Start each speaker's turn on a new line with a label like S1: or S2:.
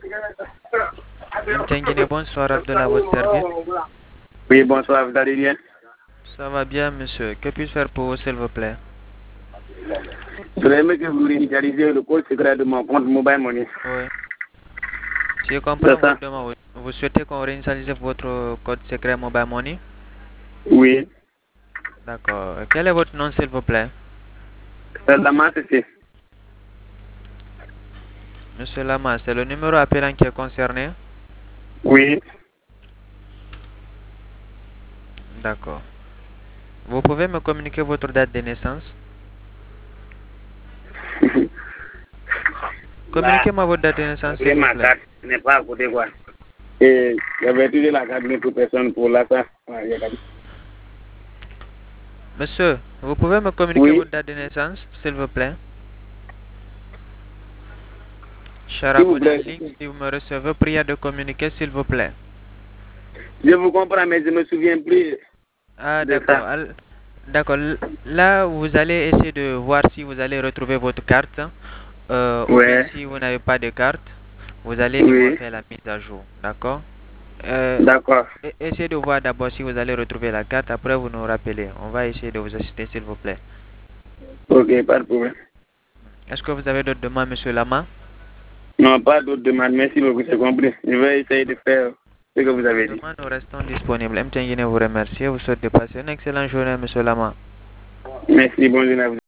S1: Mtengine, bonsoir, Abdullah, à votre service.
S2: Oui, bonsoir, vous allez bien?
S1: Ça va bien, monsieur. Que puis-je faire pour vous, s'il vous plaît?
S2: Je voudrais aimé que vous réinitialisez le code secret de mon compte Mobile Money.
S1: Oui. Si je comprends votre demande, vous souhaitez qu'on réinitialise votre code secret Mobile Money?
S2: Oui.
S1: D'accord. Quel est votre nom, s'il vous plaît?
S2: C'est Lama, c'est.
S1: Monsieur Lama, c'est le numéro appelant qui est concerné?
S2: Oui.
S1: D'accord. Vous pouvez me communiquer votre date de naissance? Communiquez-moi votre date de naissance, s'il vous
S2: Ma
S1: plaît.
S2: carte n'est pas à côté, quoi. Et j'avais utilisé la carte de toute personne pour la ça.
S1: Monsieur, vous pouvez me communiquer votre date de naissance, s'il vous plaît? Cher abonné en ligne, si vous me recevez, priez de communiquer, s'il vous plaît.
S2: Je vous comprends, mais je ne me souviens plus.
S1: Ah, d'accord. D'accord. Là, vous allez essayer de voir si vous allez retrouver votre carte. Ou bien si vous n'avez pas de carte, vous allez devoir faire la mise à jour. D'accord?
S2: D'accord.
S1: Essayez de voir d'abord si vous allez retrouver la carte. Après, vous nous rappelez. On va essayer de vous assister, s'il vous plaît.
S2: Ok, pas de problème.
S1: Est-ce que vous avez d'autres demandes, monsieur Lama?
S2: Non, pas d'autres demandes. Merci beaucoup, c'est compris. Je vais essayer de faire ce que vous avez dit.
S1: Nous restons disponibles. M. Tengine vous remercie. Vous souhaite de passer une excellente journée, monsieur Lama.
S2: Merci, bonne journée à vous.